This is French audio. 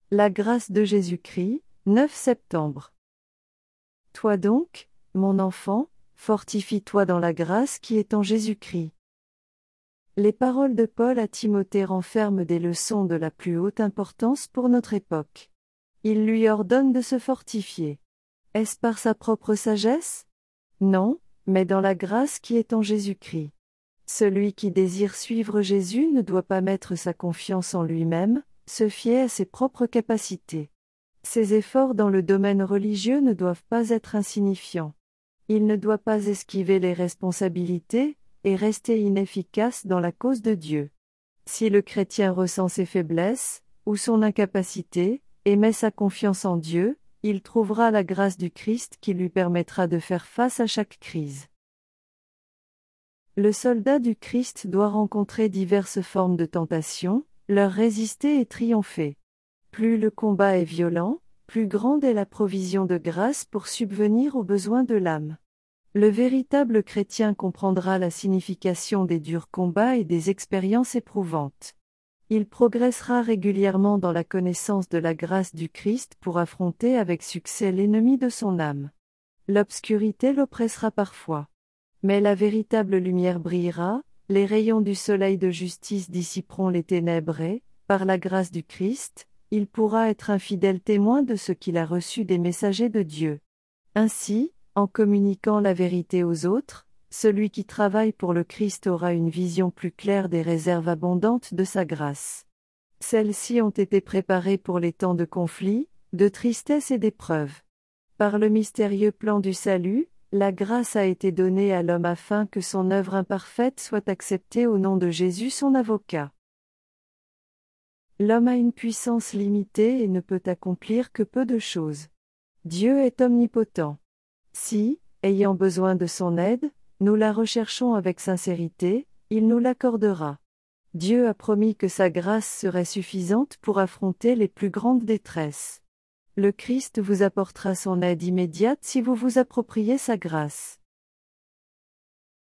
La grâce de Jésus-Christ, 9 septembre. Toi donc, mon enfant, fortifie-toi dans la grâce qui est en Jésus-Christ. Les paroles de Paul à Timothée renferment des leçons de la plus haute importance pour notre époque. Il lui ordonne de se fortifier. Est-ce par sa propre sagesse? Non, mais dans la grâce qui est en Jésus-Christ. Celui qui désire suivre Jésus ne doit pas mettre sa confiance en lui-même, se fier à ses propres capacités. Ses efforts dans le domaine religieux ne doivent pas être insignifiants. Il ne doit pas esquiver les responsabilités, et rester inefficace dans la cause de Dieu. Si le chrétien ressent ses faiblesses, ou son incapacité, et met sa confiance en Dieu, il trouvera la grâce du Christ qui lui permettra de faire face à chaque crise. Le soldat du Christ doit rencontrer diverses formes de tentation, leur résister et triompher. Plus le combat est violent, plus grande est la provision de grâce pour subvenir aux besoins de l'âme. Le véritable chrétien comprendra la signification des durs combats et des expériences éprouvantes. Il progressera régulièrement dans la connaissance de la grâce du Christ pour affronter avec succès l'ennemi de son âme. L'obscurité l'oppressera parfois. Mais la véritable lumière brillera, les rayons du soleil de justice dissiperont les ténèbres et, par la grâce du Christ, il pourra être un fidèle témoin de ce qu'il a reçu des messagers de Dieu. Ainsi, en communiquant la vérité aux autres, celui qui travaille pour le Christ aura une vision plus claire des réserves abondantes de sa grâce. Celles-ci ont été préparées pour les temps de conflit, de tristesse et d'épreuve. Par le mystérieux plan du salut, la grâce a été donnée à l'homme afin que son œuvre imparfaite soit acceptée au nom de Jésus son avocat. L'homme a une puissance limitée et ne peut accomplir que peu de choses. Dieu est omnipotent. Si, ayant besoin de son aide, nous la recherchons avec sincérité, il nous l'accordera. Dieu a promis que sa grâce serait suffisante pour affronter les plus grandes détresses. Le Christ vous apportera son aide immédiate si vous vous appropriez sa grâce.